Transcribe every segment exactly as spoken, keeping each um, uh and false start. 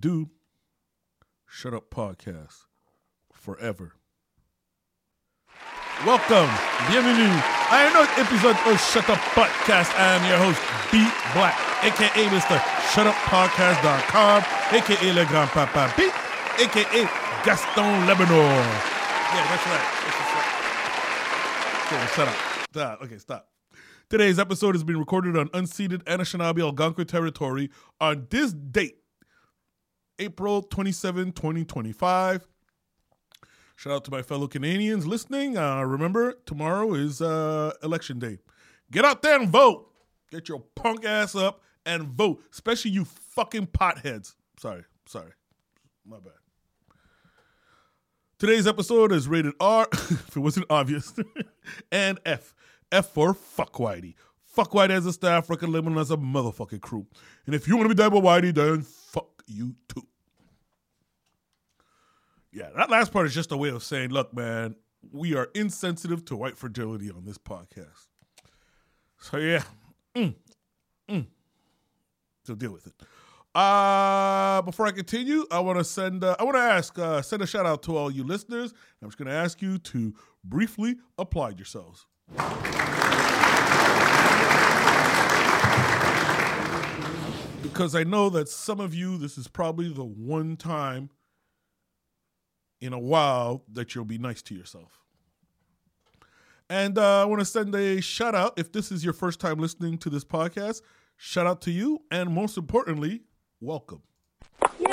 do, Shut Up Podcast forever. Welcome, bienvenue à un autre épisode de Shut Up Podcast. I am your host, B Black, aka Mister Shut Up Podcast dot com, aka Le Grand Papa B, aka Gaston Lebanon. Yeah, that's right. That's right. Okay, shut up. Stop. Okay, stop. Today's episode has been recorded on unceded Anishinaabe Algonquin territory on this date, April twenty-seventh, twenty twenty-five. Shout out to my fellow Canadians listening. Uh, remember, tomorrow is uh, election day. Get out there and vote. Get your punk ass up and vote, especially you fucking potheads. Sorry, sorry. My bad. Today's episode is rated R, if it wasn't obvious, and F. F for Fuck Whitey. Fuck Whitey as a staff, Record Lebanon as a motherfucking crew. And if you want to be dead by Whitey, then fuck you too. Yeah, that last part is just a way of saying, look, man, we are insensitive to white fragility on this podcast. So, yeah. Mm. Mm. So deal with it. Uh, before I continue, I want to send, uh, I want to ask, uh, send a shout out to all you listeners. I'm just going to ask you to briefly applaud yourselves. Because I know that some of you, this is probably the one time in a while that you'll be nice to yourself. And uh, I want to send a shout out. If this is your first time listening to this podcast, shout out to you. And most importantly, welcome. Yay!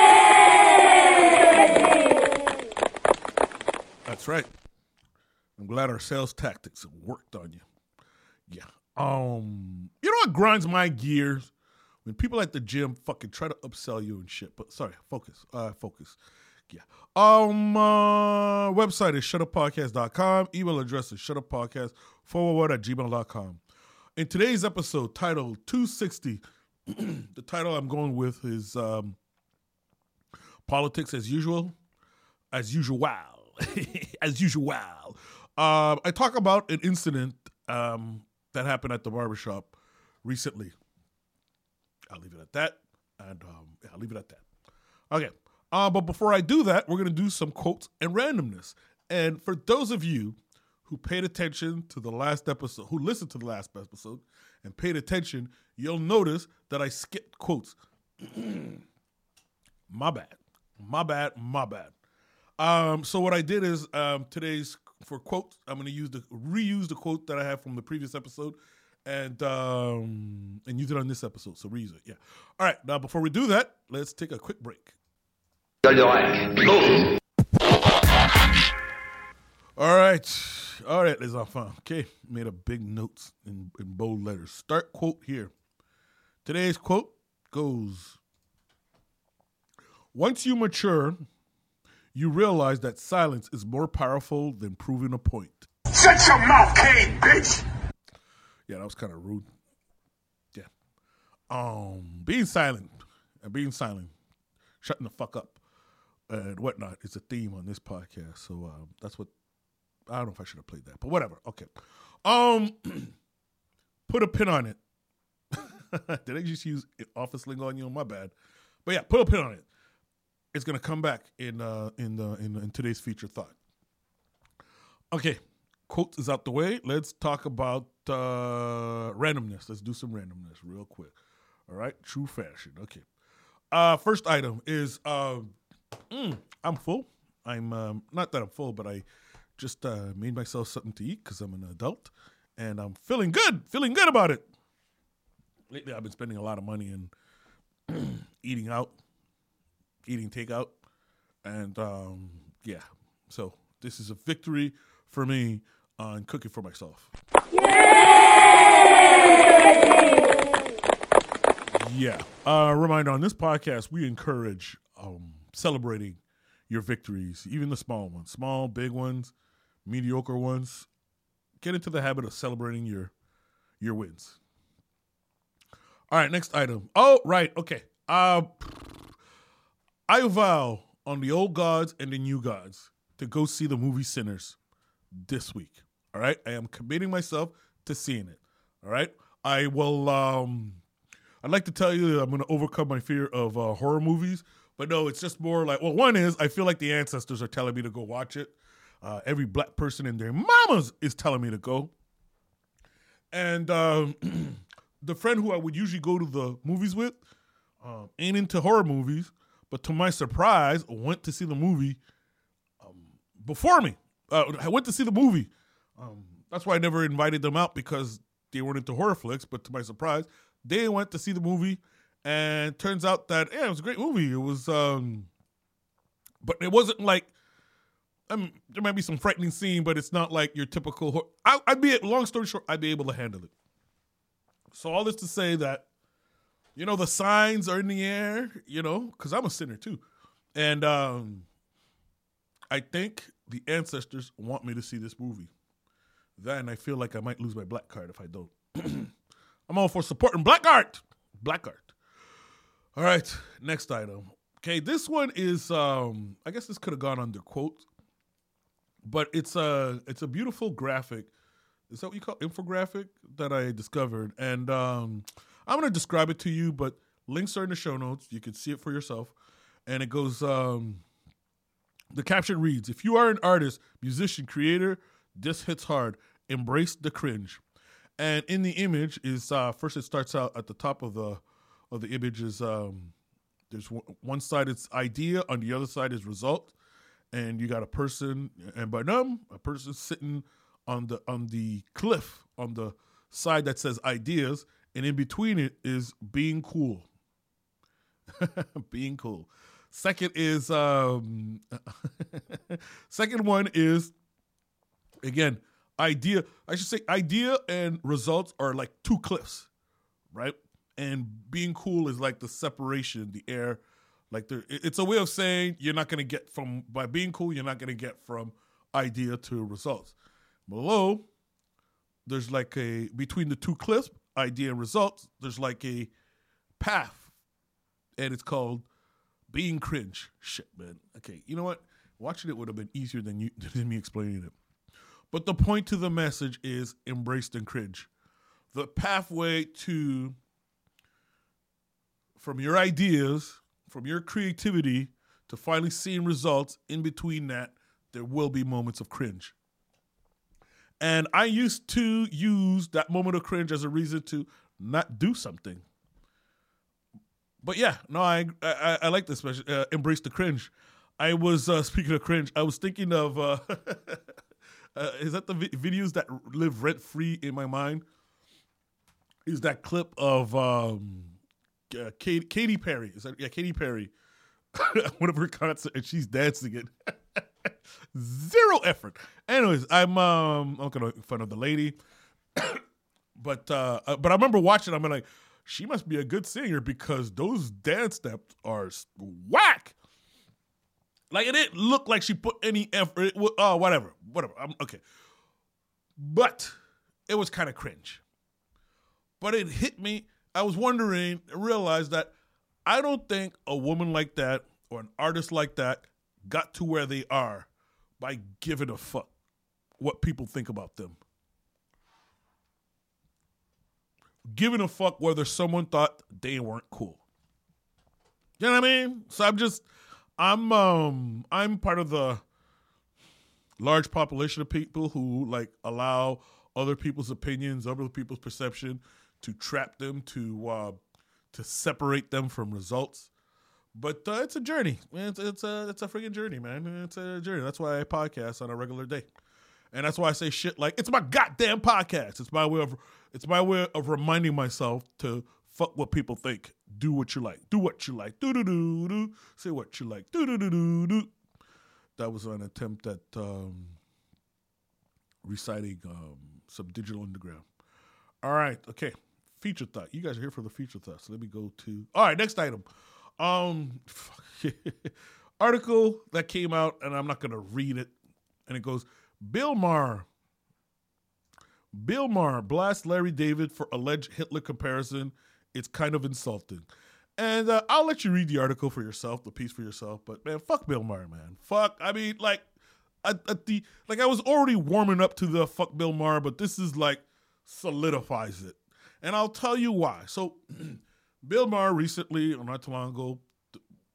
That's right. I'm glad our sales tactics have worked on you. Yeah. Um, you know what grinds my gears? When people at the gym fucking try to upsell you and shit. But sorry, focus. Uh, focus. Yeah. Um, uh, website is shut up podcast dot com. Email address is shutuppodcast four one one at gmail dot com. In today's episode, titled two sixty, the title I'm going with is um, Politics as Usual. As usual. as usual. Um, I talk about an incident um, that happened at the barbershop recently. I'll leave it at that. And um, yeah, I'll leave it at that. Okay. Uh, but before I do that, we're going to do some quotes and randomness. And for those of you who paid attention to the last episode, who listened to the last episode and paid attention, you'll notice that I skipped quotes. My bad. My bad. My bad. Um, so what I did is um, today's, for quotes, I'm going to use the reuse the quote that I have from the previous episode and um, and use it on this episode. So reuse it. Yeah. All right. Now, before we do that, let's take a quick break. All right. All right, les enfants. Okay. Made a big notes in, in bold letters. Start quote here. Today's quote goes, once you mature, you realize that silence is more powerful than proving a point. Shut your mouth, Kane, bitch! Yeah, that was kind of rude. Yeah. Um, being silent and being silent, shutting the fuck up and whatnot is a theme on this podcast. So um, that's what, I don't know if I should have played that, but whatever. Okay. Um, put a pin on it. Did I just use office lingo on you? My bad. But yeah, put a pin on it. It's gonna come back in uh, in the in, in today's feature thought. Okay, quotes is out the way. Let's talk about uh, randomness. Let's do some randomness real quick. All right, true fashion. Okay. Uh, first item is uh, mm, I'm full. I'm um, not that I'm full, but I just uh, made myself something to eat because I'm an adult, and I'm feeling good. Feeling good about it. Lately, I've been spending a lot of money in eating out. Eating takeout, and um, yeah, so this is a victory for me on cooking for myself. Yay! Yeah. Uh, reminder on this podcast, we encourage um, celebrating your victories, even the small ones, small, big ones, mediocre ones. Get into the habit of celebrating your your wins. All right, next item. Oh, right, okay. Uh. I vow on the old gods and the new gods to go see the movie Sinners this week. All right? I am committing myself to seeing it. All right? I will, um, I'd like to tell you that I'm going to overcome my fear of uh, horror movies But no, it's just more like, well, one is I feel like the ancestors are telling me to go watch it. Uh, every black person in their mamas is telling me to go. And um, the friend who I would usually go to the movies with um, ain't into horror movies, but to my surprise, went to see the movie um, before me. Uh, I went to see the movie. Um, that's why I never invited them out, because they weren't into horror flicks. But to my surprise, they went to see the movie, and turns out that yeah, it was a great movie. It was, um, but it wasn't like. I mean, there might be some frightening scene, but it's not like your typical. Horror. I, I'd be long story short, I'd be able to handle it. So all this to say that, you know, the signs are in the air. You know, because I'm a sinner too, and um, I think the ancestors want me to see this movie. Then I feel like I might lose my black card if I don't. I'm all for supporting black art. Black art. All right, next item. Okay, this one is, um, I guess this could have gone under quotes, but it's a, it's a beautiful graphic. Is that what you call infographic that I discovered? And um, I'm going to describe it to you, but links are in the show notes. You can see it for yourself. And it goes, um, the caption reads, if you are an artist, musician, creator, this hits hard. Embrace the cringe. And in the image is, uh, first it starts out at the top of the of the image is, um, there's w- one side it's idea, on the other side is result. And you got a person, and by them, a person sitting on the on the cliff on the side that says ideas, and in between it is being cool. Being cool. Second is, um, second one is, again, idea, I should say idea and results are like two cliffs, right? And being cool is like the separation, the air. Like there, it's a way of saying you're not going to get from, by being cool, you're not going to get from idea to results. Below, there's like a, between the two cliffs, idea and results, there's like a path. And it's called being cringe. Shit, man. Okay, you know what? Watching it would have been easier than you than me explaining it. But the point to the message is embraced and cringe. The pathway to, from your ideas, from your creativity, to finally seeing results, in between that, there will be moments of cringe. And I used to use that moment of cringe as a reason to not do something. But yeah, no, I I, I like this, uh, embrace the cringe. I was, uh, speaking of cringe, I was thinking of, uh, uh, is that the vi- videos that live rent-free in my mind? Is that clip of um, uh, Katy, Katy Perry. Is that, yeah, Katy Perry. One of her concerts, and she's dancing it. Zero effort. Anyways, I'm um, I'm gonna make fun of the lady. but uh, but I remember watching, I'm like, she must be a good singer because those dance steps are whack. Like, it didn't look like she put any effort. It, oh, whatever. Whatever. I'm, okay. But it was kind of cringe. But it hit me. I was wondering, realized that I don't think a woman like that or an artist like that got to where they are by giving a fuck what people think about them. Giving a fuck whether someone thought they weren't cool. You know what I mean? So I'm just, I'm, um, I'm part of the large population of people who like allow other people's opinions, other people's perception to trap them, to, uh, to separate them from results. But uh, it's a journey. It's, it's a, it's a freaking journey, man. It's a journey. That's why I podcast on a regular day. And that's why I say shit like, it's my goddamn podcast. It's my way of, it's my way of reminding myself to fuck what people think. Do what you like. Do what you like. Do do do do. Say what you like. Do do do do do. That was an attempt at um, reciting um, some Digital Underground. All right. Okay. Feature thought. You guys are here for the feature thought. So let me go to. All right. Next item. Um, article that came out, and I'm not gonna read it. And it goes, Bill Maher. Bill Maher blasts Larry David for alleged Hitler comparison. It's kind of insulting. And uh, I'll let you read the article for yourself, the piece for yourself. But man, fuck Bill Maher, man. Fuck. I mean, like, at, at the like, I was already warming up to the fuck Bill Maher, but this is like solidifies it. And I'll tell you why. So, Bill Maher recently, or not too long ago,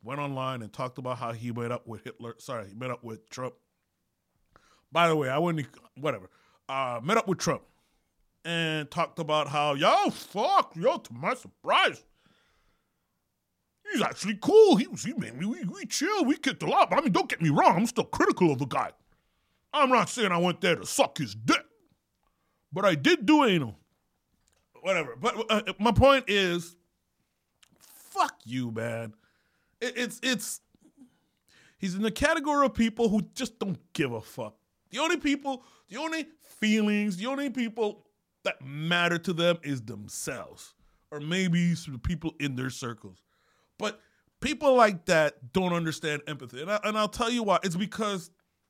went online and talked about how he met up with Hitler. Sorry, he met up with Trump. By the way, I wouldn't, whatever. Uh, met up with Trump and talked about how, yo, fuck, yo, to my surprise, he's actually cool. He was, he made me, we, we chill, we kicked a lot. But I mean, don't get me wrong, I'm still critical of the guy. I'm not saying I went there to suck his dick, but I did do anal. Whatever. But uh, my point is, fuck you, man. It, it's, it's, he's in the category of people who just don't give a fuck. The only people, the only feelings, the only people that matter to them is themselves. Or maybe the people in their circles. But people like that don't understand empathy. And, I, and I'll tell you why. It's because,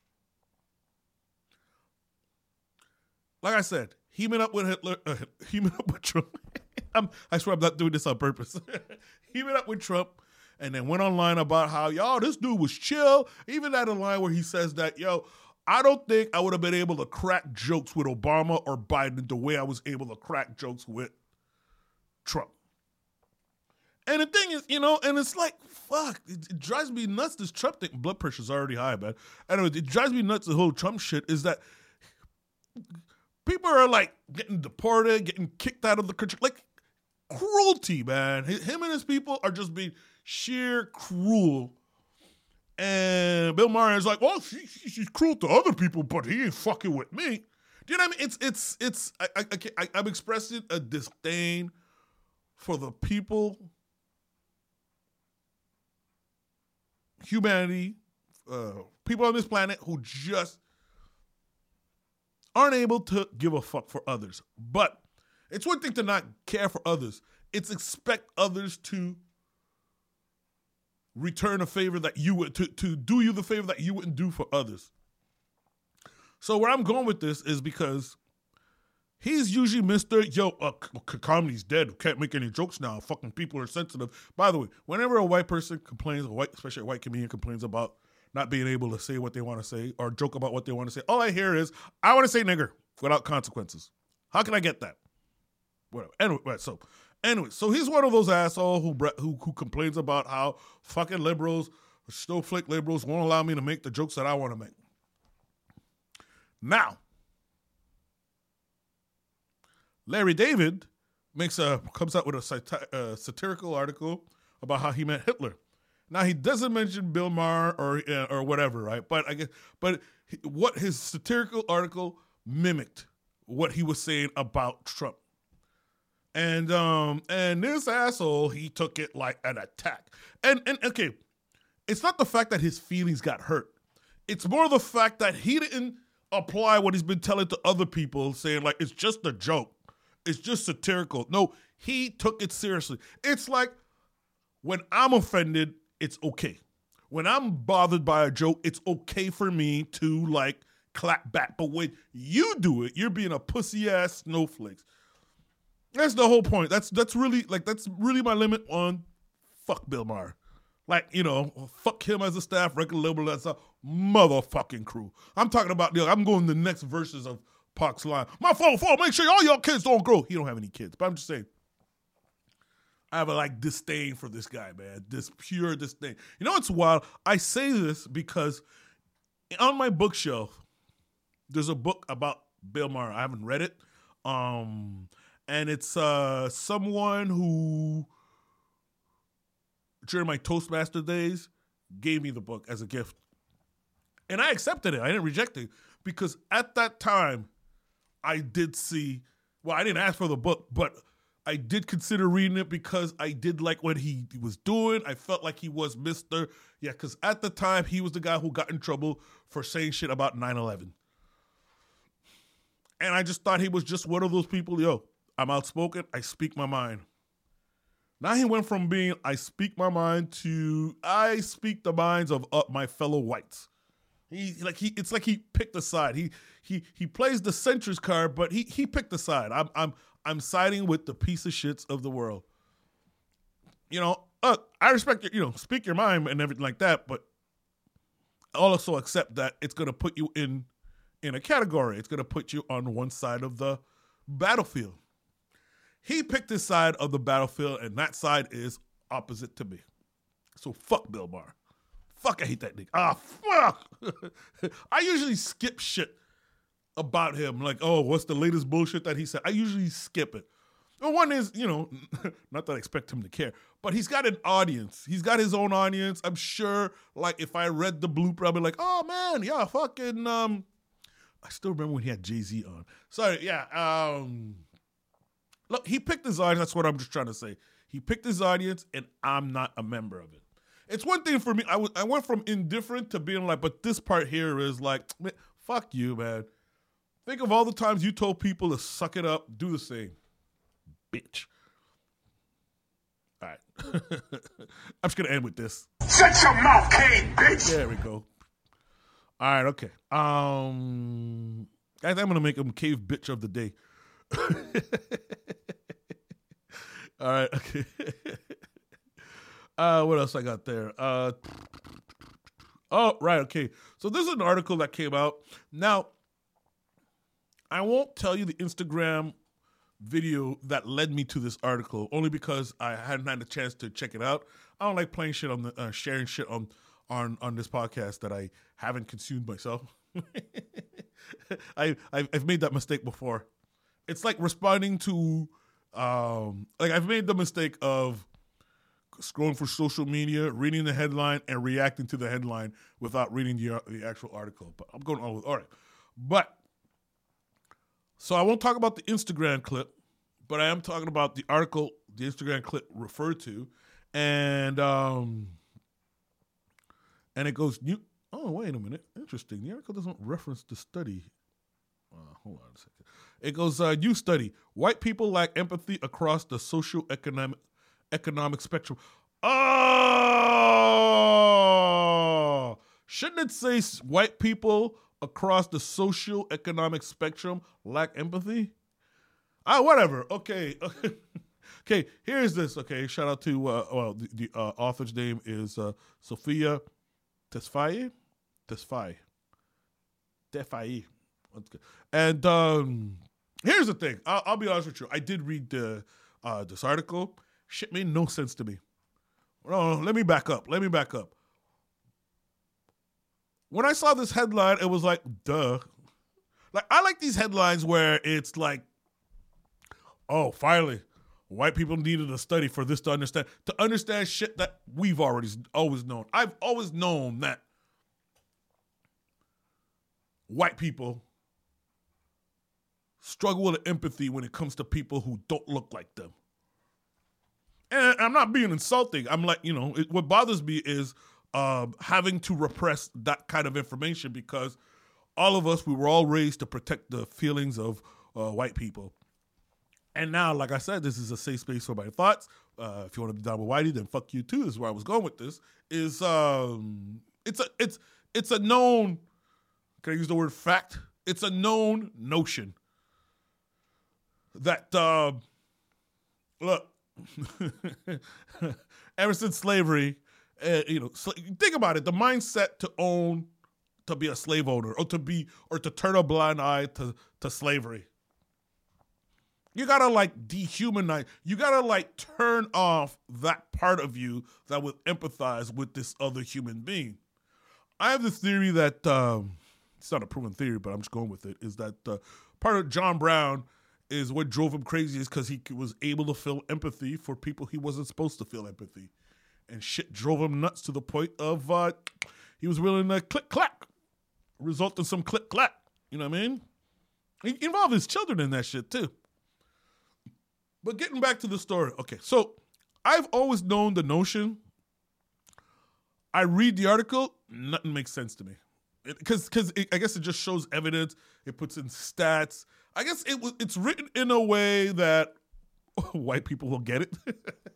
like I said, he met up with Hitler. Uh, he met up with Trump. I'm, I swear I'm not doing this on purpose. He met up with Trump and then went online about how, yo, this dude was chill. Even at a line where he says that, yo, I don't think I would have been able to crack jokes with Obama or Biden the way I was able to crack jokes with Trump. And the thing is, you know, and it's like, fuck, it, it drives me nuts. This Trump thing, blood pressure's already high, man. Anyway, it drives me nuts, the whole Trump shit, is that people are like getting deported, getting kicked out of the country. Like, cruelty, man. Him and his people are just being sheer cruel. And Bill Maher is like, well, she, she, she's cruel to other people, but he ain't fucking with me. Do you know what I mean? It's, it's, it's, I, I, I, I'm expressing a disdain for the people, humanity, uh, people on this planet who just aren't able to give a fuck for others. But it's one thing to not care for others. It's expect others to return a favor that you would, to, to do you the favor that you wouldn't do for others. So where I'm going with this is because he's usually Mister Yo, uh, comedy's dead. Can't make any jokes now. Fucking people are sensitive. By the way, whenever a white person complains, a white, especially a white comedian complains about not being able to say what they want to say or joke about what they want to say, all I hear is, I want to say nigger without consequences. How can I get that? Whatever. Anyway, right, so anyway, so he's one of those assholes who who who complains about how fucking liberals, snowflake liberals, won't allow me to make the jokes that I want to make. Now, Larry David makes a comes out with a sati- uh, satirical article about how he met Hitler. Now he doesn't mention Bill Maher or uh, or whatever, right? But I guess, but he, what his satirical article mimicked what he was saying about Trump. And um and this asshole, he took it like an attack. And and okay, it's not the fact that his feelings got hurt. It's more the fact that he didn't apply what he's been telling to other people, saying like it's just a joke. It's just satirical. No, he took it seriously. It's like when I'm offended, it's okay. When I'm bothered by a joke, it's okay for me to like clap back. But when you do it, you're being a pussy ass snowflakes. That's the whole point. That's that's really like that's really my limit on fuck Bill Maher. Like, you know, fuck him as a staff, regular liberal, that's a motherfucking crew. I'm talking about, you know, I'm going the next verses of Pac's line. My fault, fault, make sure all y'all kids don't grow. He don't have any kids, but I'm just saying, I have a like disdain for this guy, man. This pure disdain. You know what's wild? I say this because on my bookshelf, there's a book about Bill Maher. I haven't read it. Um, and it's uh, someone who, during my Toastmaster days, gave me the book as a gift. And I accepted it. I didn't reject it. Because at that time, I did see, well, I didn't ask for the book, but I did consider reading it because I did like what he was doing. I felt like he was Mister Yeah, because at the time, he was the guy who got in trouble for saying shit about nine eleven. And I just thought he was just one of those people, yo, I'm outspoken, I speak my mind. Now he went from being I speak my mind to I speak the minds of uh, my fellow whites. He like he it's like he picked a side. He he he plays the centrist card, but he he picked a side. I'm I'm I'm siding with the piece of shits of the world. You know, uh, I respect your, you know, speak your mind and everything like that, but also accept that it's gonna put you in in a category. It's gonna put you on one side of the battlefield. He picked his side of the battlefield, and that side is opposite to me. So fuck Bill Maher. Fuck, I hate that nigga. Ah, fuck. I usually skip shit about him. Like, oh, what's the latest bullshit that he said? I usually skip it. Well, one is, you know, not that I expect him to care, but he's got an audience. He's got his own audience. I'm sure, like, if I read the blooper, I'd be like, oh, man, yeah, fucking, um, I still remember when he had Jay-Z on. Sorry, yeah, um, look, he picked his audience. That's what I'm just trying to say. He picked his audience, and I'm not a member of it. It's one thing for me. I, w- I went from indifferent to being like, but this part here is like, man, fuck you, man. Think of all the times you told people to suck it up, do the same. Bitch. All right. I'm just going to end with this. Shut your mouth, Cade, bitch! There we go. All right, okay. Um, I think I'm going to make him Cave Bitch of the Day. All right, okay. uh, what else I got there? Uh, oh, right, okay. So this is an article that came out. Now, I won't tell you the Instagram video that led me to this article, only because I hadn't had a chance to check it out. I don't like playing shit on the uh, sharing shit on on on this podcast that I haven't consumed myself. I I've, I've made that mistake before. It's like responding to um like I've made the mistake of scrolling for social media, reading the headline, and reacting to the headline without reading the the actual article. But I'm going on with all right, but. So I won't talk about the Instagram clip, but I am talking about the article the Instagram clip referred to, and um, and it goes new. Oh, wait a minute, interesting. The article doesn't reference the study. Uh, hold on a second. It goes uh, new study: white people lack empathy across the socio-economic economic spectrum. Oh, shouldn't it say white people across the social economic spectrum lack empathy? Ah, whatever. Okay. Okay, here's this. Okay, shout out to, uh, well, the, the uh, author's name is uh, Sophia Tesfaye. Tesfaye. Tesfaye. And um, here's the thing. I'll, I'll be honest with you. I did read the, uh, this article. Shit made no sense to me. No, no, let me back up. Let me back up. When I saw this headline, it was like, duh. Like, I like these headlines where it's like, oh, finally, white people needed a study for this to understand, to understand shit that we've already always known. I've always known that white people struggle with empathy when it comes to people who don't look like them. And I'm not being insulting. I'm like, you know, it, what bothers me is Uh, having to repress that kind of information because all of us, we were all raised to protect the feelings of uh, white people. And now, like I said, this is a safe space for my thoughts. Uh, if you want to be down with Whitey, then fuck you too. This is where I was going with this. Is um, it's a it's it's a known. Can I use the word fact? It's a known notion that uh, look, ever since slavery. Uh, you know, so think about it. The mindset to own, to be a slave owner, or to be, or to turn a blind eye to, to slavery. You gotta like dehumanize. You gotta like turn off that part of you that would empathize with this other human being. I have this theory that um, it's not a proven theory, but I'm just going with it. Is that uh, part of John Brown is what drove him crazy is because he was able to feel empathy for people he wasn't supposed to feel empathy. And shit drove him nuts to the point of uh, he was willing to click clack, result in some click clack. You know what I mean? He involved his children in that shit too. But getting back to the story, okay. So I've always known the notion. I read the article, nothing makes sense to me, because because I guess it just shows evidence. It puts in stats. I guess it was it's written in a way that white people will get it.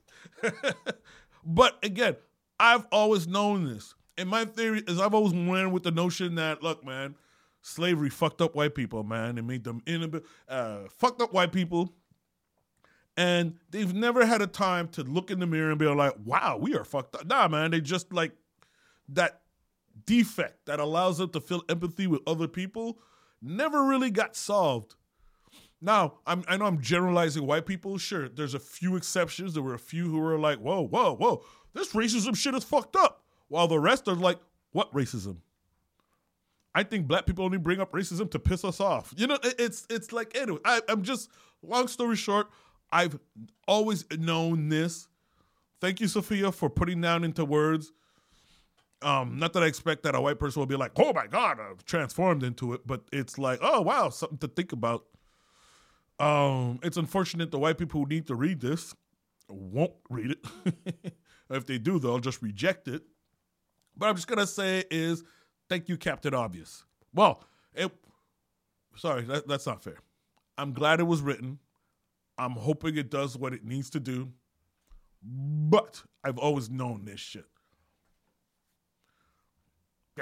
But again, I've always known this. And my theory is I've always went with the notion that, look, man, slavery fucked up white people, man. It made them inab- uh, fucked up white people. And they've never had a time to look in the mirror and be like, wow, we are fucked up. Nah, man, they just like that defect that allows them to feel empathy with other people never really got solved. Now, I'm, I know I'm generalizing white people. Sure, there's a few exceptions. There were a few who were like, whoa, whoa, whoa, this racism shit is fucked up. While the rest are like, what racism? I think black people only bring up racism to piss us off. You know, it, it's it's like, anyway, I, I'm just, long story short, I've always known this. Thank you, Sophia, for putting down into words. Um, not that I expect that a white person will be like, oh my God, I've transformed into it. But it's like, oh, wow, something to think about. Um, it's unfortunate the white people who need to read this won't read it. If they do, they'll just reject it. But I'm just going to say is, thank you, Captain Obvious. Well, it, sorry, that, that's not fair. I'm glad it was written. I'm hoping it does what it needs to do. But I've always known this shit. Yeah.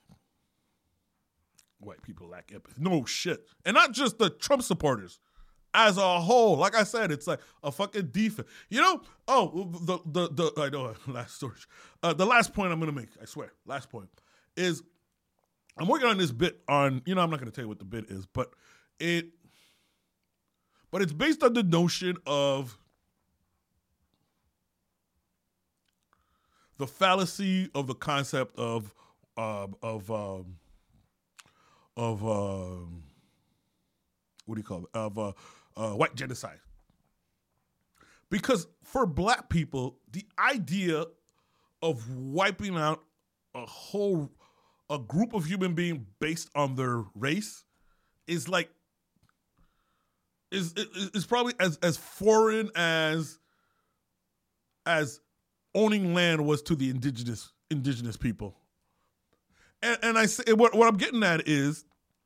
White people lack empathy. No shit. And not just the Trump supporters. As a whole, like I said, it's like a fucking defense. You know? Oh, the the the I know last story. Uh, the last point I'm gonna make, I swear, last point is I'm working on this bit on. You know, I'm not gonna tell you what the bit is, but it, but it's based on the notion of the fallacy of the concept of uh, of um, of um, what do you call it? Of uh, uh, white genocide. Because for black people, the idea of wiping out a whole a group of human beings based on their race is like is is, is probably as as foreign as as owning land was to the indigenous indigenous people. And and I say what what I'm getting at is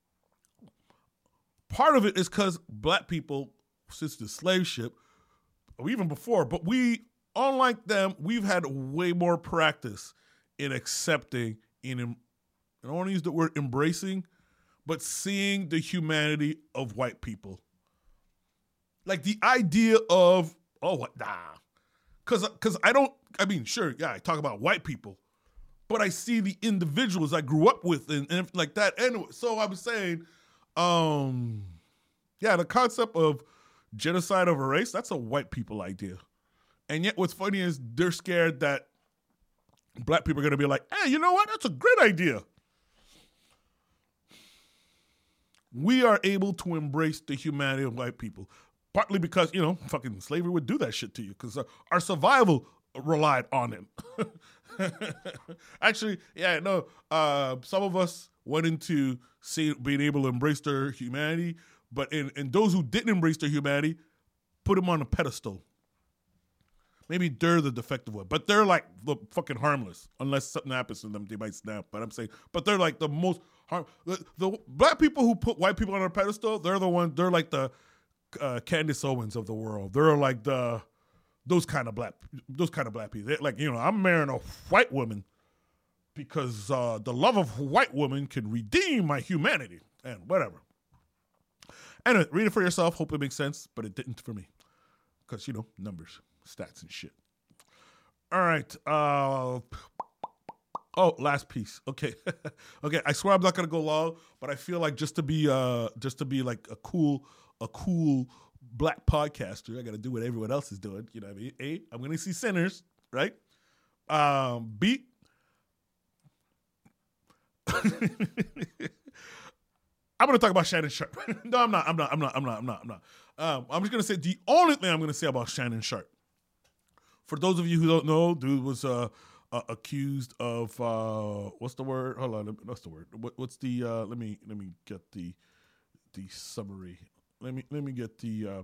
part of it is because black people, since the slave ship, or even before, but we, unlike them, we've had way more practice in accepting, in, I don't want to use the word embracing, but seeing the humanity of white people. Like the idea of, oh, what, nah. Because because I don't, I mean, sure, yeah, I talk about white people, but I see the individuals I grew up with and, and like that. Anyway, so I'm saying, um, yeah, the concept of genocide of a race, that's a white people idea. And yet what's funny is they're scared that black people are going to be like, hey, you know what? That's a great idea. We are able to embrace the humanity of white people. Partly because, you know, fucking slavery would do that shit to you because our, our survival relied on it. Actually, yeah, no, uh, some of us went into see, being able to embrace their humanity, but in, in those who didn't embrace their humanity, put them on a pedestal. Maybe they're the defective one, but they're like the fucking harmless. Unless something happens to them, they might snap. But I'm saying, but they're like the most harm. The, the black people who put white people on a pedestal, they're the ones. They're like the uh, Candace Owens of the world. They're like the those kind of black those kind of black people. They're like, you know, I'm marrying a white woman because uh, the love of a white woman can redeem my humanity and whatever. Anyway, read it for yourself. Hope it makes sense, but it didn't for me because, you know, numbers, stats, and shit. All right. Uh, oh, last piece. Okay, okay. I swear I'm not gonna go long, but I feel like just to be uh, just to be like a cool, a cool black podcaster, I got to do what everyone else is doing. You know what I mean? A, I'm gonna see sinners, right? Um, B. I'm going to talk about Shannon Sharpe. no, I'm not. I'm not. I'm not. I'm not. I'm not. I'm not. Um, I'm just going to say the only thing I'm going to say about Shannon Sharpe. For those of you who don't know, dude was uh, uh, accused of uh, what's the word? Hold on. What's the word? What, what's the? Uh, let me let me get the the summary. Let me let me get the. Uh...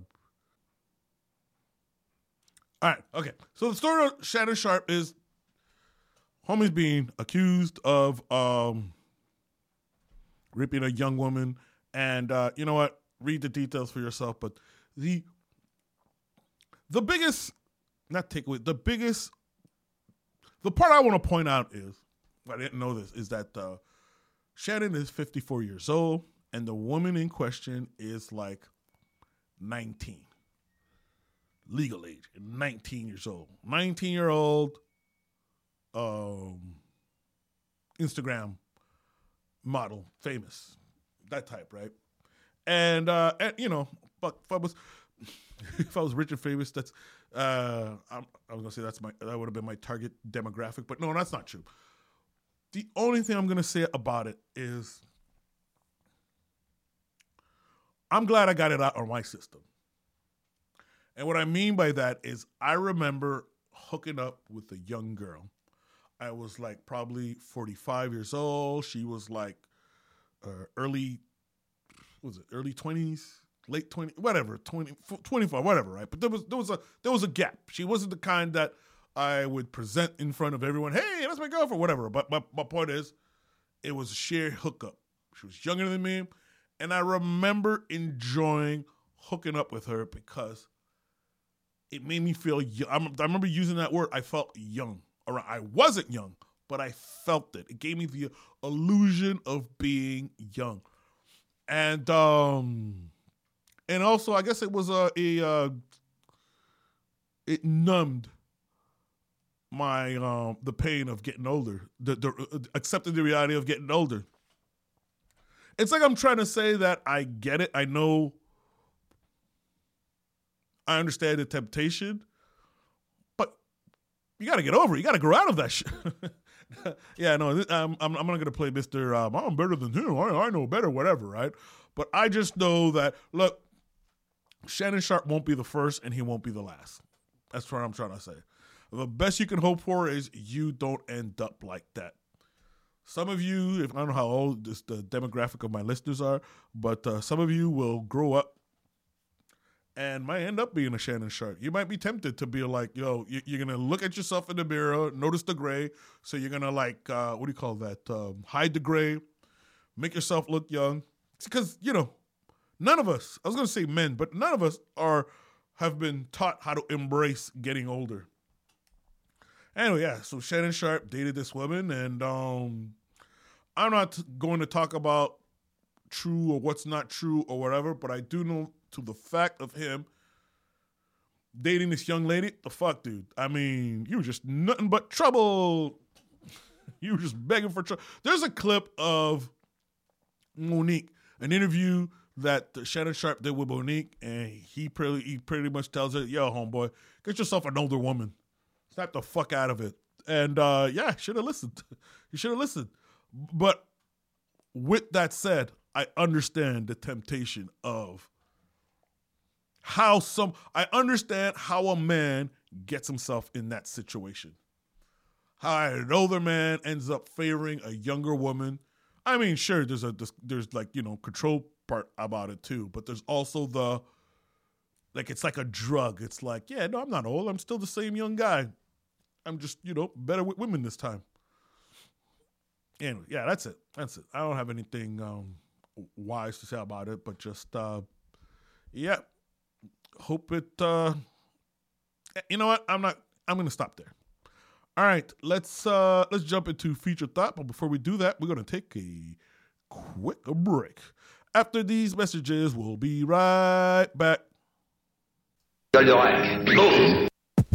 All right. Okay. So the story of Shannon Sharpe is homie's being accused of. Um, raping a young woman, and uh, you know what? Read the details for yourself. But the the biggest, not takeaway, the biggest, the part I want to point out is, I didn't know this, is that uh, Shannon is fifty-four years old, and the woman in question is like nineteen, legal age, nineteen years old, nineteen year old, um, Instagram model, famous, that type, right? And, uh, and you know, fuck, if I was if I was rich and famous, that's uh, I'm, I was gonna say that's my that would have been my target demographic, but no, that's not true. The only thing I'm gonna say about it is I'm glad I got it out of my system. And what I mean by that is I remember hooking up with a young girl. I was like probably forty-five years old. She was like uh, early, what was it, early twenties, late twenties, whatever, twenty, twenty-five, whatever, right? But there was there was a there was a gap. She wasn't the kind that I would present in front of everyone. Hey, that's my girlfriend, whatever. But my, my point is, it was a shared hookup. She was younger than me, and I remember enjoying hooking up with her because it made me feel young. I remember using that word. I felt young. Or I wasn't young, but I felt it. It gave me the illusion of being young, and um, and also I guess it was a, a uh, it numbed my um the pain of getting older, the, the uh, accepting the reality of getting older. It's like I'm trying to say that I get it. I know. I understand the temptation. You got to get over it. You got to grow out of that shit. yeah, no, I'm, I'm, I'm not going to play Mister Um, I'm better than him. I, I know better, whatever, right? But I just know that, look, Shannon Sharpe won't be the first and he won't be the last. That's what I'm trying to say. The best you can hope for is you don't end up like that. Some of you, if I don't know how old this, the demographic of my listeners are, but uh, some of you will grow up and might end up being a Shannon Sharpe. You might be tempted to be like, yo, you're going to look at yourself in the mirror, notice the gray. So you're going to like, uh, what do you call that? Um, hide the gray, make yourself look young. Because, you know, none of us, I was going to say men, but none of us are have been taught how to embrace getting older. Anyway, yeah, so Shannon Sharpe dated this woman. And um, I'm not going to talk about true or what's not true or whatever, but I do know to the fact of him dating this young lady, the fuck, dude. I mean, you were just nothing but trouble. You were just begging for trouble. There's a clip of Monique, an interview that Shannon Sharpe did with Monique, and he pretty, he pretty much tells her, yo, homeboy, get yourself an older woman. Snap the fuck out of it. And, uh, yeah, should have listened. You should have listened. But with that said, I understand the temptation of how some, I understand how a man gets himself in that situation. How an older man ends up favoring a younger woman. I mean, sure, there's a, there's like, you know, control part about it too, but there's also the, like, it's like a drug. It's like, yeah, no, I'm not old. I'm still the same young guy. I'm just, you know, better with women this time. Anyway, yeah, that's it. That's it. I don't have anything um, wise to say about it, but just, uh, yeah. Hope it, uh, you know what? I'm not, I'm going to stop there. All right, let's, uh, let's jump into feature thought. But before we do that, we're going to take a quick break. After these messages, we'll be right back. Go.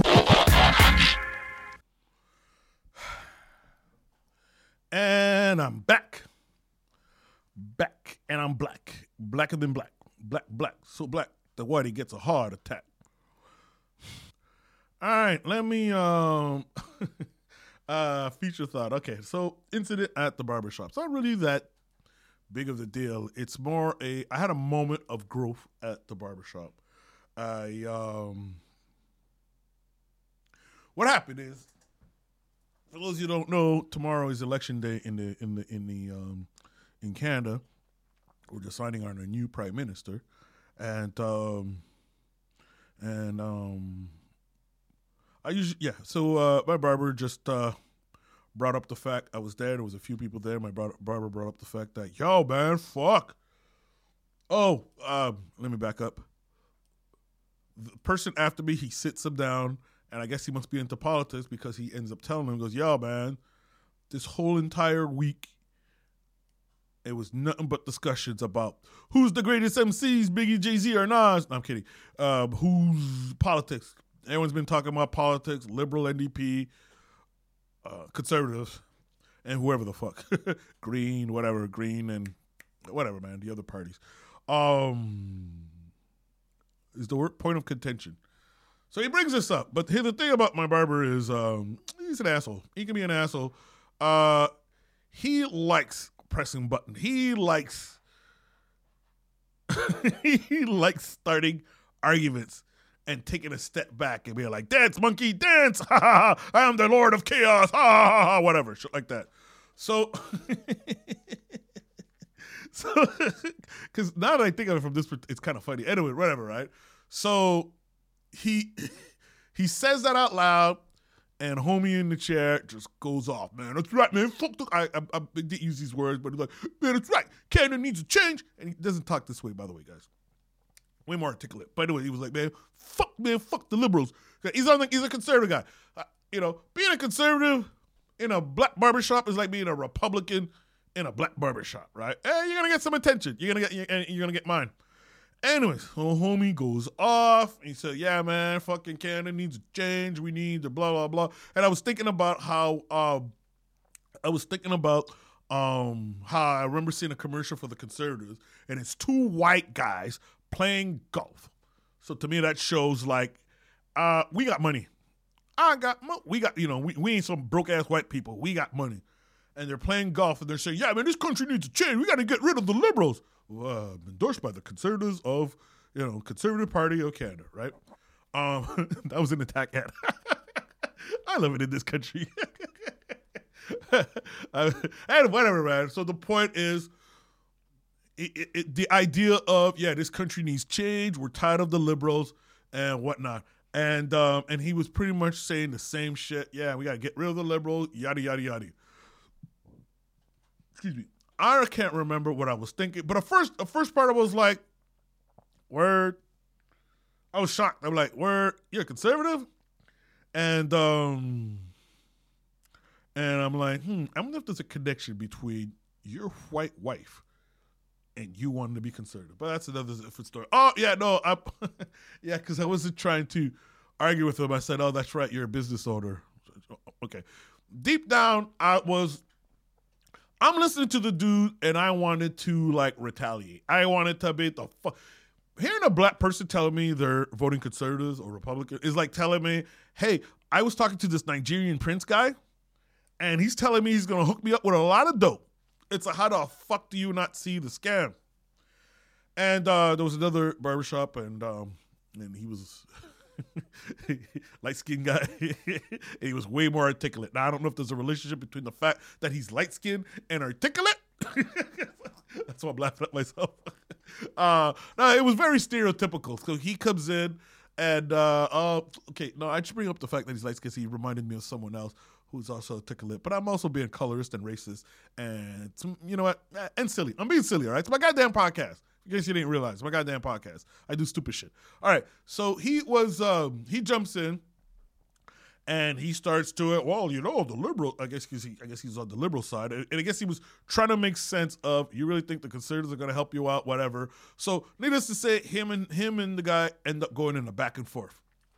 And I'm back. Back. And I'm black. Blacker than black. Black, black. So black. The whitey gets a heart attack. All right, let me um uh feature thought. Okay, so incident at the barbershop. It's not really that big of a deal. It's more a I had a moment of growth at the barbershop. I um what happened is, for those of you who don't know, tomorrow is election day in the in the in the um in Canada. We're deciding on a new prime minister. And um, and um, I usually yeah. So uh, my barber just uh, brought up the fact I was there. There was a few people there. My bar- barber brought up the fact that yo man, fuck. Oh, um, let me back up. The person after me, he sits him down, and I guess he must be into politics because he ends up telling him, goes, yo man, this whole entire week. It was nothing but discussions about who's the greatest M Cs, Biggie, Jay-Z, or Nas. No, I'm kidding. Um, who's politics? Everyone's been talking about politics, liberal, N D P, uh, conservatives, and whoever the fuck. Green, whatever, Green, and whatever, man, the other parties. Um, is the word point of contention. So he brings this up. But here, the thing about my barber is um, he's an asshole. He can be an asshole. Uh, he likes pressing buttons. He likes he likes starting arguments and taking a step back and being like, dance, monkey, dance. Ha ha ha. I am the Lord of Chaos. Ha ha ha. Whatever. Shit like that. So, so, because now that I think of it from this, it's kind of funny. Anyway, whatever, right? So he he says that out loud, and homie in the chair just goes off. Man, that's right, man. Fuck the, I, I, I didn't use these words, but he's like, man, that's right. Canada needs a change, and he doesn't talk this way, by the way, guys. Way more articulate. By the way, he was like, man, fuck, man, fuck the liberals. He's on the, he's a conservative guy. Uh, you know, being a conservative in a black barbershop is like being a Republican in a black barbershop, right? Eh, you're gonna get some attention. You're gonna get, you're, you're gonna get mine. Anyways, so homie goes off. He said, yeah, man, fucking Canada needs a change. We need the blah, blah, blah. And I was thinking about how, um, I was thinking about um, how I remember seeing a commercial for the Conservatives, and it's two white guys playing golf. So to me, that shows like, uh, we got money. I got money. We got, you know, we, we ain't some broke ass white people. We got money. And they're playing golf, and they're saying, yeah, man, this country needs to change. We got to get rid of the liberals. Uh, endorsed by the Conservatives of, you know, Conservative Party of Canada, right? Um, that was an attack ad. I love it in this country. And whatever, man. So the point is, it, it, it, the idea of, yeah, this country needs change. We're tired of the liberals and whatnot. And um, and he was pretty much saying the same shit. Yeah, we got to get rid of the liberals, yada, yada, yada. Excuse me. I can't remember what I was thinking, but at first, the first part I was like, word. I was shocked. I'm like, word, you're a conservative? And um, and I'm like, hmm, I wonder if there's a connection between your white wife and you wanting to be conservative. But that's another different story. Oh, yeah, no, I, yeah, because I wasn't trying to argue with him. I said, oh, that's right, you're a business owner. Okay. Deep down, I was... I'm listening to the dude, and I wanted to, like, retaliate. I wanted to be the fuck. Hearing a black person telling me they're voting conservatives or Republican is like telling me, hey, I was talking to this Nigerian prince guy, and he's telling me he's going to hook me up with a lot of dope. It's like, how the fuck do you not see the scam? And uh, there was another barbershop, and um, and he was... light-skinned guy. He was way more articulate. Now, I don't know if there's a relationship between the fact that he's light-skinned and articulate. That's why I'm laughing at myself. Uh, no, it was very stereotypical. So he comes in and, uh, uh, okay, no, I just bring up the fact that he's light-skinned. He reminded me of someone else who's also articulate. But I'm also being colorist and racist and, you know what, and silly. I'm being silly, all right? It's my goddamn podcast. In case you didn't realize, my goddamn podcast. I do stupid shit. All right, so he was, um, he jumps in, and he starts to it. Well, you know, the liberal. I guess he's, I guess he's on the liberal side, and I guess he was trying to make sense of. You really think the conservatives are going to help you out, whatever. So, needless to say, him and him and the guy end up going in a back and forth.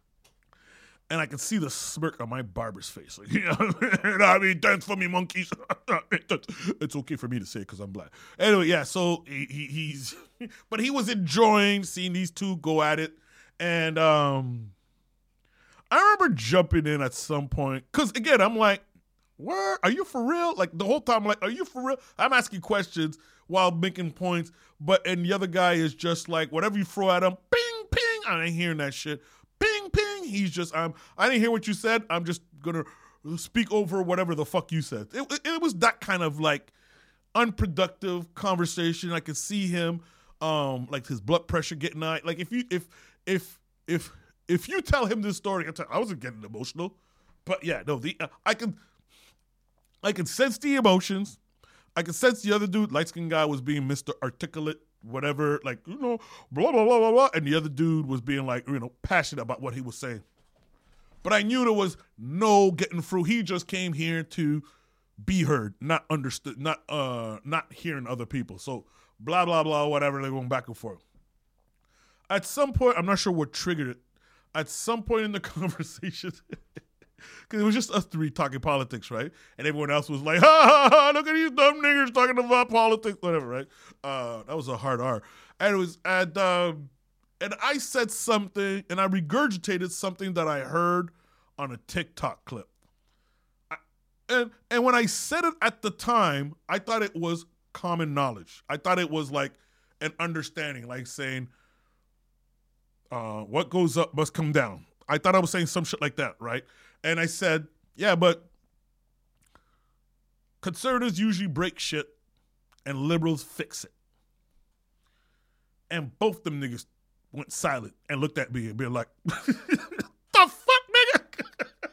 And I can see the smirk on my barber's face. Like, you know, I mean, dance for me, monkeys. It's okay for me to say because I'm black. Anyway, yeah, so he, he, he's... But he was enjoying seeing these two go at it. And um, I remember jumping in at some point. Because, again, I'm like, where? Are you for real? Like, the whole time, I'm like, are you for real? I'm asking questions while making points. But, and the other guy is just like, whatever you throw at him, ping, ping. I ain't hearing that shit. Ping, ping. He's just, I'm, I didn't hear what you said. I'm just going to speak over whatever the fuck you said. It, it, it was that kind of like unproductive conversation. I could see him, um, like his blood pressure getting high. Like if you, if, if, if, if you tell him this story, I wasn't getting emotional, but yeah, no, the, uh, I can, I can sense the emotions. I can sense the other dude, light-skinned guy, was being Mister Articulate, whatever, like, you know, blah, blah, blah, blah, blah. And the other dude was being like, you know, passionate about what he was saying. But I knew there was no getting through. He just came here to be heard, not understood, not uh, not hearing other people. So blah, blah, blah, whatever. They're going back and forth. At some point, I'm not sure what triggered it. At some point in the conversation, because it was just us three talking politics, right? And everyone else was like, ha, ha, ha, look at these dumb niggers talking about politics, whatever, right? Uh, that was a hard R. And it was and um, and I said something, and I regurgitated something that I heard on a TikTok clip. I, and and when I said it at the time, I thought it was common knowledge. I thought it was like an understanding, like saying, uh, "What goes up must come down." I thought I was saying some shit like that, right? And I said, "Yeah, but conservatives usually break shit, and liberals fix it." And both them niggas went silent and looked at me and be like, "The fuck,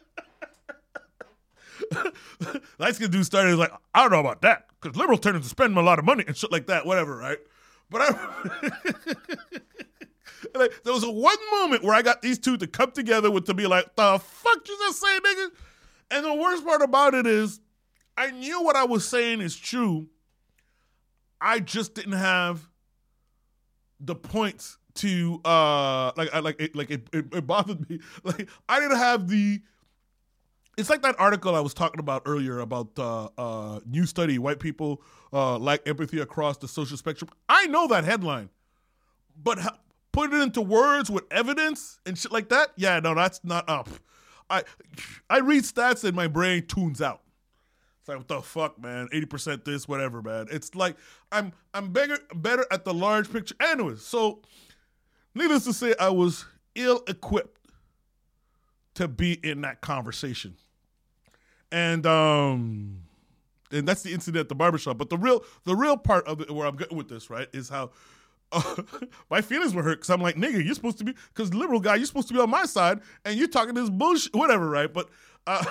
nigga?" Light skinned dude started like, "I don't know about that, because liberals tend to spend a lot of money and shit like that, whatever, right?" But I, like, there was a one moment where I got these two to come together with to be like, "The fuck you just say, nigga?" And the worst part about it is, I knew what I was saying is true. I just didn't have the points to uh like I like it like it, it, it bothered me. Like I didn't have the it's like that article I was talking about earlier about uh uh new study, white people uh lack empathy across the social spectrum. I know that headline. But ha- put it into words with evidence and shit like that, yeah, no, that's not up. I I read stats and my brain tunes out. It's like, what the fuck, man? eighty percent this, whatever, man. It's like, I'm I'm better, better at the large picture. Anyways, so, needless to say, I was ill-equipped to be in that conversation. And um, and that's the incident at the barbershop. But the real the real part of it, where I'm getting with this, right, is how uh, my feelings were hurt. Because I'm like, nigga, you're supposed to be, because liberal guy, you're supposed to be on my side, and you're talking this bullshit, whatever, right? But uh,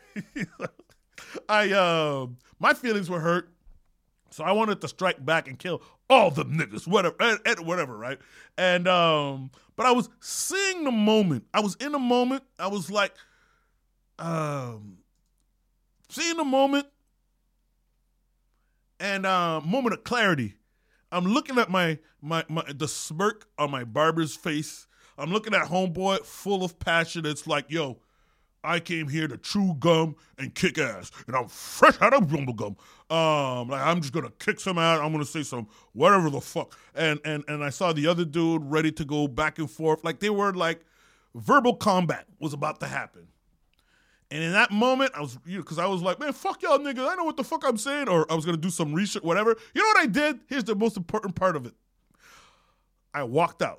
I, uh, my feelings were hurt, so I wanted to strike back and kill all the niggas, whatever, and, and whatever, right? And um, but I was seeing the moment. I was in the moment. I was like, um, seeing the moment, and uh, moment of clarity. I'm looking at my my my the smirk on my barber's face. I'm looking at homeboy full of passion. It's like, yo, I came here to chew gum and kick ass, and I'm fresh out of rumble gum. Um, like I'm just gonna kick some ass. I'm gonna say some whatever the fuck. And and and I saw the other dude ready to go back and forth, like they were like verbal combat was about to happen. And in that moment, I was, you know, because I was like, man, fuck y'all niggas. I know what the fuck I'm saying, or I was gonna do some research, whatever. You know what I did? Here's the most important part of it. I walked out.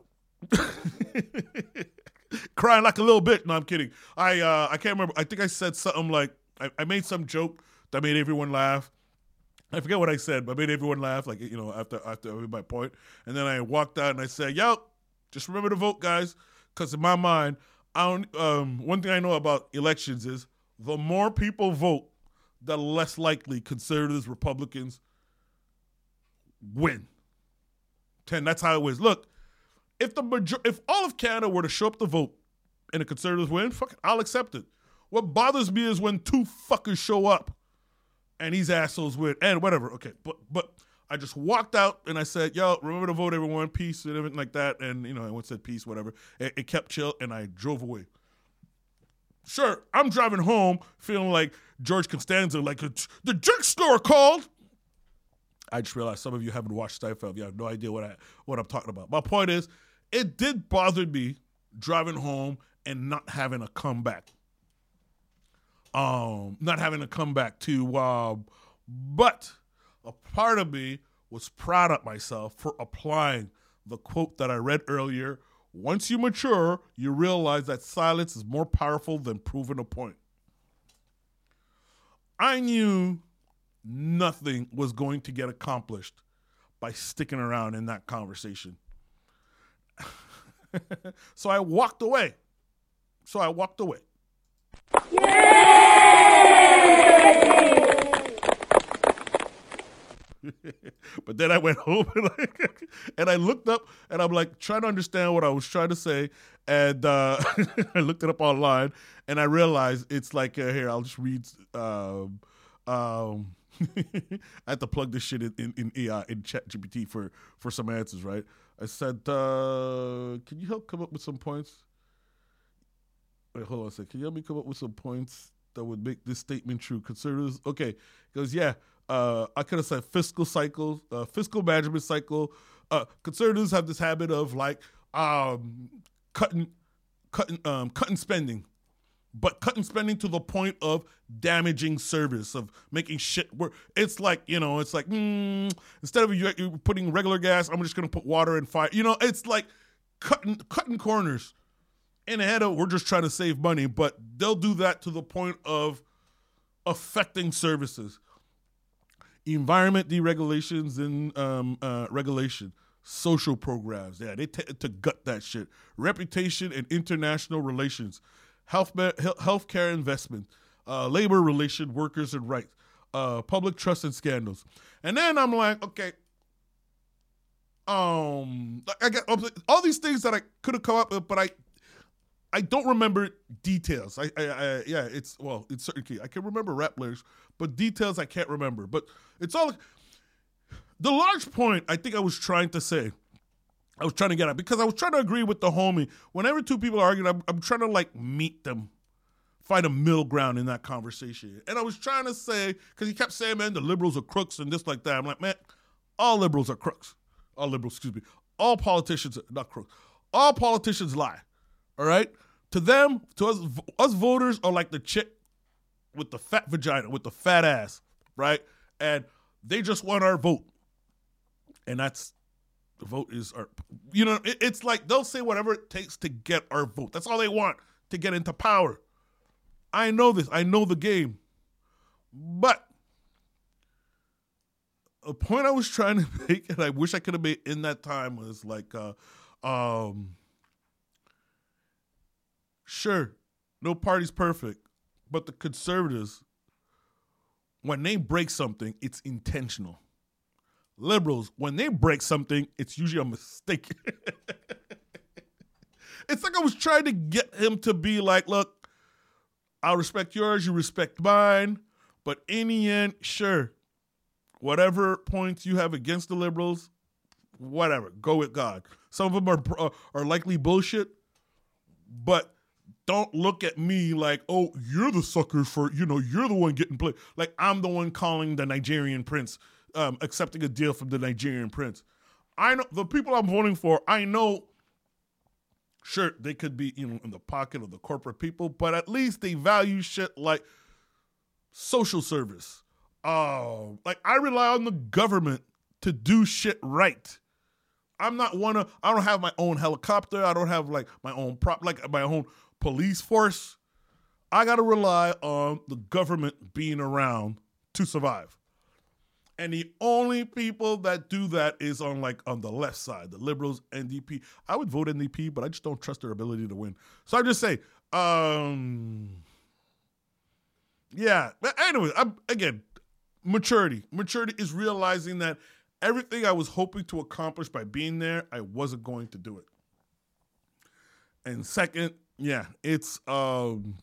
Crying like a little bitch. No, I'm kidding. I uh, I can't remember. I think I said something like, I, I made some joke that made everyone laugh. I forget what I said, but I made everyone laugh, like, you know, after after I made my point. And then I walked out and I said, yo, just remember to vote, guys. Because in my mind, I don't, um, one thing I know about elections is the more people vote, the less likely conservatives, Republicans win. Ten, that's how it was. Look, If the major- if all of Canada were to show up to vote and the Conservatives win, fuck it, I'll accept it. What bothers me is when two fuckers show up and these assholes win, and whatever. Okay, but but I just walked out and I said, yo, remember to vote, everyone, peace, and everything like that. And, you know, everyone said peace, whatever. It, it kept chill, and I drove away. Sure, I'm driving home feeling like George Costanza, like, the jerk store called. I just realized some of you haven't watched Seinfeld. You have no idea what I what I'm talking about. My point is, it did bother me driving home and not having a comeback. Um, not having a comeback to, uh, but a part of me was proud of myself for applying the quote that I read earlier. Once you mature, you realize that silence is more powerful than proving a point. I knew nothing was going to get accomplished by sticking around in that conversation. So I walked away. So I walked away. But then I went home and, like, and I looked up and I'm like trying to understand what I was trying to say. And uh, I looked it up online and I realized it's like, uh, here, I'll just read. Um, um, I had to plug this shit in, in, in A I, in ChatGPT for, for some answers, right? I said, uh, can you help come up with some points? Wait, hold on a second. Can you help me come up with some points that would make this statement true? Conservatives, okay. He goes, yeah, uh, I could have said fiscal cycle, uh, fiscal management cycle, uh, conservatives have this habit of like um, cutting, cutting, um, cutting spending, but cutting spending to the point of damaging service, of making shit work. It's like, you know, it's like mm, instead of you, you putting regular gas, I'm just gonna put water and fire. You know, it's like cutting cutting corners. In the head of we're just trying to save money, but they'll do that to the point of affecting services. Environment deregulations and um, uh, regulation, social programs, yeah, they tend to gut that shit. Reputation and international relations, health healthcare investment, uh, labor relation, workers and rights, uh, public trust and scandals. And then I'm like, okay, um, I got all these things that I could have come up with, but I. I don't remember details. I, I, I, yeah, it's well, it's certain key. I can remember rap lyrics, but details I can't remember. But it's all the large point. I think I was trying to say, I was trying to get at because I was trying to agree with the homie. Whenever two people are arguing, I'm, I'm trying to like meet them, find a middle ground in that conversation. And I was trying to say because he kept saying, "Man, the liberals are crooks and this like that." I'm like, man, all liberals are crooks. All liberals, excuse me. All politicians are not crooks. All politicians lie. All right. To them, to us, us voters are like the chick with the fat vagina, with the fat ass, right? And they just want our vote. And that's, the vote is our, you know, it, it's like they'll say whatever it takes to get our vote. That's all they want, to get into power. I know this. I know the game. But a point I was trying to make, and I wish I could have made in that time, was like, uh, um, sure, no party's perfect, but the conservatives, when they break something, it's intentional. Liberals, when they break something, it's usually a mistake. It's like I was trying to get him to be like, look, I'll respect yours, you respect mine, but in the end, sure, whatever points you have against the liberals, whatever, go with God. Some of them are, are likely bullshit, but don't look at me like, oh, you're the sucker for, you know, you're the one getting played. Like I'm the one calling the Nigerian prince, um, accepting a deal from the Nigerian prince. I know the people I'm voting for, I know, sure, they could be, you know, in the pocket of the corporate people, but at least they value shit like social service. Uh, like I rely on the government to do shit right. I'm not one of, I don't have my own helicopter. I don't have like my own prop, like my own police force. I got to rely on the government being around to survive. And the only people that do that is on like on the left side, the liberals, N D P. I would vote N D P, but I just don't trust their ability to win. So I just say, um, yeah. But anyway, I'm, again, maturity. Maturity is realizing that everything I was hoping to accomplish by being there, I wasn't going to do it. And second, yeah, it's um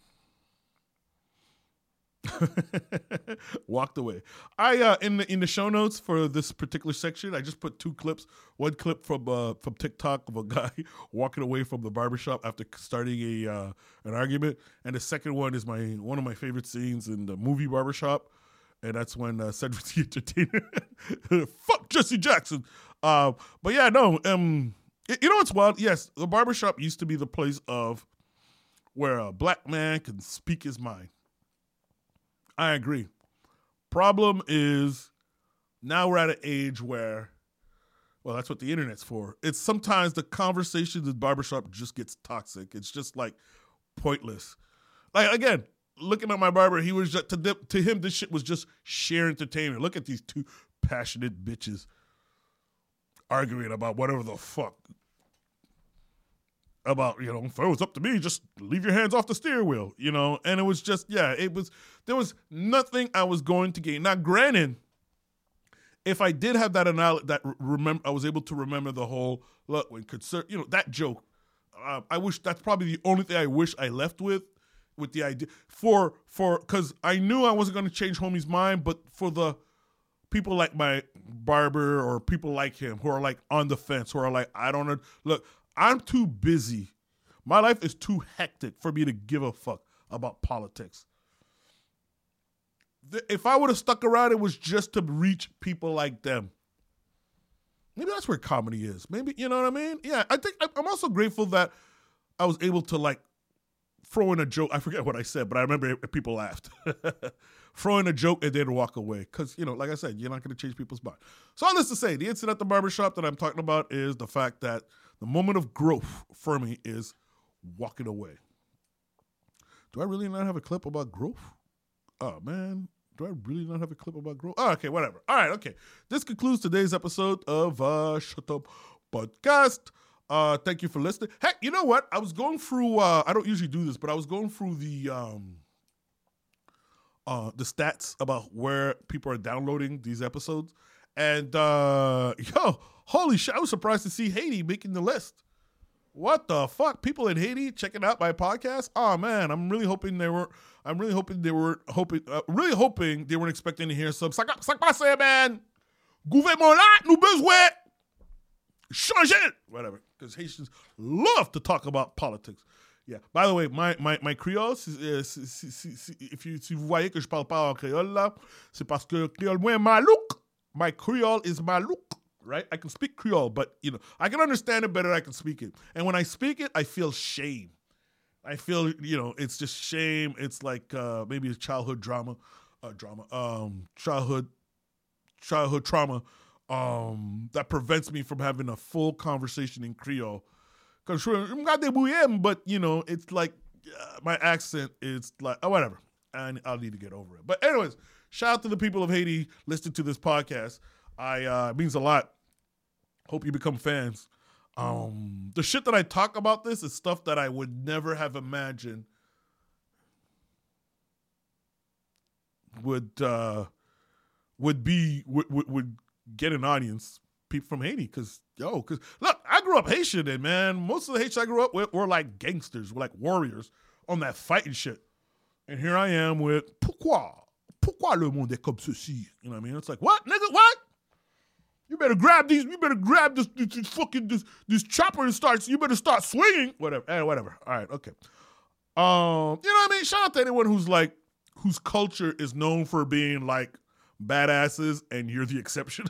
walked away. I uh in the in the show notes for this particular section, I just put two clips. One clip from uh from TikTok of a guy walking away from the barbershop after starting a uh an argument, and the second one is my one of my favorite scenes in the movie Barbershop, and that's when uh, Cedric the Entertainer fuck Jesse Jackson. Uh, but yeah, no, um, you know what's wild? Yes, the barbershop used to be the place of where a black man can speak his mind. I agree. Problem is, now we're at an age where, well, that's what the internet's for. It's sometimes the conversations in barbershop just gets toxic. It's just like pointless. Like again, looking at my barber, he was just, to them, to him this shit was just sheer entertainment. Look at these two passionate bitches arguing about whatever the fuck. About, you know, if it was up to me, just leave your hands off the steering wheel, you know? And it was just, yeah, it was, there was nothing I was going to gain. Now, granted, if I did have that analogy, that remember, I was able to remember the whole, look, when concern, you know, that joke, uh, I wish, that's probably the only thing I wish I left with, with the idea, for, for, because I knew I wasn't going to change homie's mind, but for the people like my barber or people like him who are like on the fence, who are like, I don't know, look, I'm too busy. My life is too hectic for me to give a fuck about politics. If I would have stuck around, it was just to reach people like them. maybe that's where comedy is. Maybe, you know what I mean? Yeah, I think I'm also grateful that I was able to like throw in a joke. I forget what I said, but I remember people laughed. Throw in a joke and then walk away. Because, you know, like I said, you're not going to change people's mind. So all this to say, the incident at the barbershop that I'm talking about is the fact that the moment of growth for me is walking away. Do I really not have a clip about growth? Oh, man. Do I really not have a clip about growth? Oh, okay, whatever. All right, okay. This concludes today's episode of uh, Shut Up Podcast. Uh, thank you for listening. Heck, you know what? I was going through, uh, I don't usually do this, but I was going through the um, uh, the stats about where people are downloading these episodes. And, uh, yo, holy shit, I was surprised to see Haiti making the list. What the fuck? People in Haiti checking out my podcast? Oh, man, I'm really hoping they were, I'm really hoping they were, hoping, uh, really hoping they weren't expecting to hear some, sak passe, man. Gouvernement là, nous besoin. Changer. Whatever. Because Haitians love to talk about politics. Yeah. By the way, my, my, my Creole, si, si, si, si, if you, si vous voyez que je parle pas en créole là, c'est parce que Creole moins malouk. My Creole is malouk, right? I can speak Creole, but you know, I can understand it better than I can speak it. And when I speak it, I feel shame. I feel, you know, it's just shame. It's like uh, maybe a childhood drama, uh, drama, um, childhood, childhood trauma. Um, that prevents me from having a full conversation in Creole. Because but, you know, it's like uh, my accent is like, oh, whatever. And I'll need to get over it. But anyways, shout out to the people of Haiti listening to this podcast. I uh, it means a lot. Hope you become fans. Um, the shit that I talk about this is stuff that I would never have imagined would uh, would be would, would, would get an audience, people from Haiti, because yo, because look, I grew up Haitian, and man, most of the Haitians I grew up with were like gangsters, were like warriors on that fighting shit, and here I am with pourquoi, pourquoi le monde est comme ceci? You know what I mean? It's like, what, nigga, what? You better grab these, you better grab this, this, this fucking this this chopper and start. You better start swinging, whatever, eh, whatever. All right, okay. Um, you know what I mean? Shout out to anyone who's like, whose culture is known for being like badasses, and you're the exception.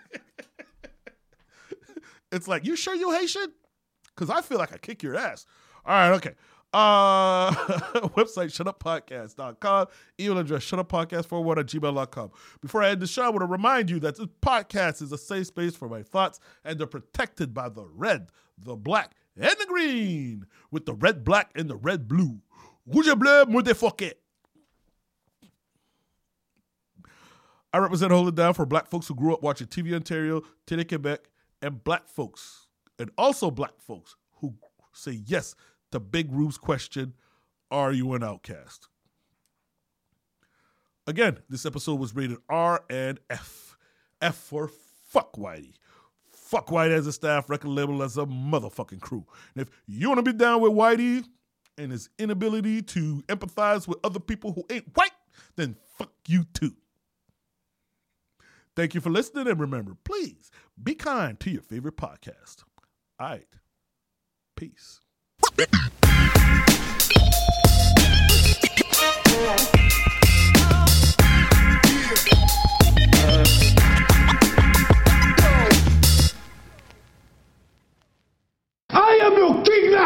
It's like, you sure you Haitian? Because I feel like I kick your ass. All right, okay. Uh, website, shut up podcast dot com. Email address, shutuppodcast forward at gmail dot com. Before I end the show, I want to remind you that this podcast is a safe space for my thoughts, and they're protected by the red, the black, and the green, with the red, black, and the red, blue. Rouge et bleu, motherfucker. I represent Hold It Down for black folks who grew up watching T V Ontario, Télé Québec, and black folks, and also black folks who say yes to Big Rube's question, are you an outcast? Again, this episode was rated R and F. F for fuck Whitey. Fuck Whitey as a staff, record label as a motherfucking crew. And if you want to be down with Whitey and his inability to empathize with other people who ain't white, then fuck you too. Thank you for listening, and remember, please be kind to your favorite podcast. All right. Peace. I am your king